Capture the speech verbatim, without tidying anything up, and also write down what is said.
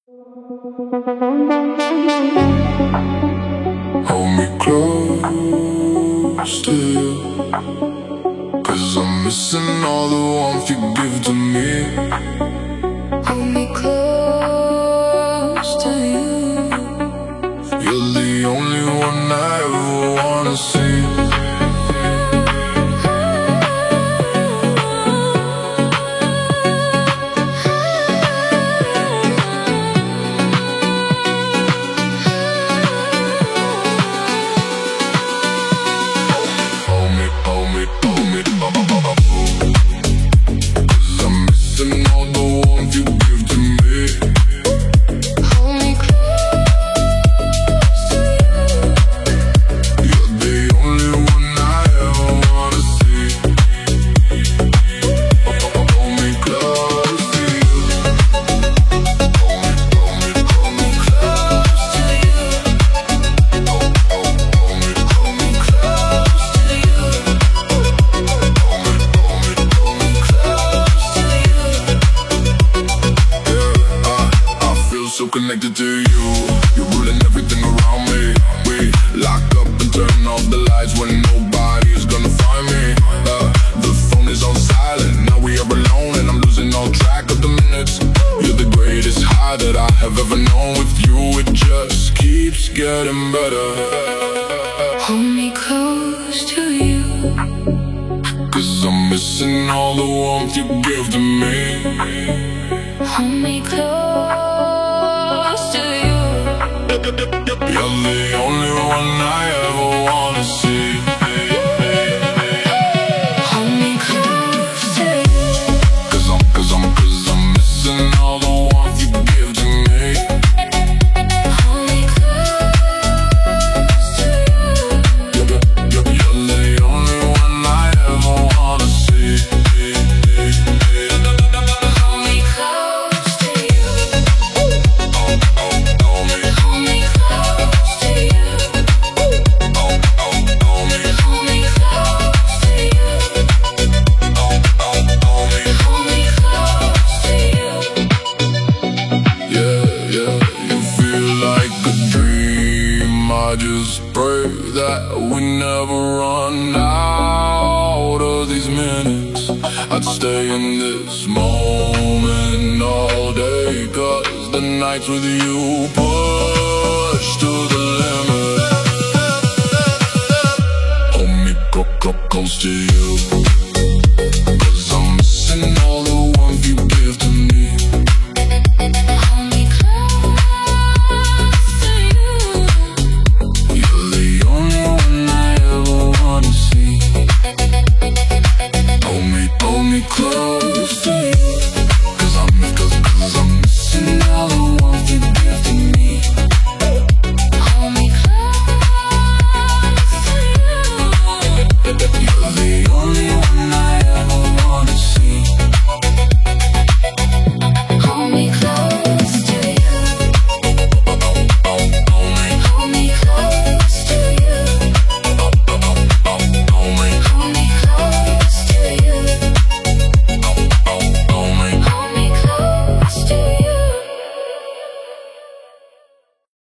Hold me close to you, 'cause I'm missing all the warmth you give to me. Hold me close to you. You're the only one I ever wanna see. So connected to you, you're ruling everything around me. We lock up and turn off the lights when nobody is gonna find me. uh, The phone is on silent, now we are alone and I'm losing all track of the minutes. You're the greatest high that I have ever known. With you it just keeps getting better. Hold me close to you, 'cause I'm missing all the warmth you give to me. hold me close to you. You're the only one I ever wanna see. Hold me close to you. 'Cause I'm, cause I'm, cause I'm missing all the warmth you give to me. Hold me close to you. You're, you're, you're the only one I ever wanna see. Hold me close to you. Oh, oh, oh, me. Hold me close to you. Oh, oh, oh, me. Hold me close to you. Oh, oh, oh, me. Hold me close to you. Yeah, yeah, you feel like a dream. I just pray that we never run out of these minutes. I'd stay in this moment all day, 'cause the nights with you push to the limit. Hold me close, close, close to you, 'cause I'm missing all the warmth you give to me. Hold me close to you. You're the only one I ever wanna see. Hold me, hold me close to you.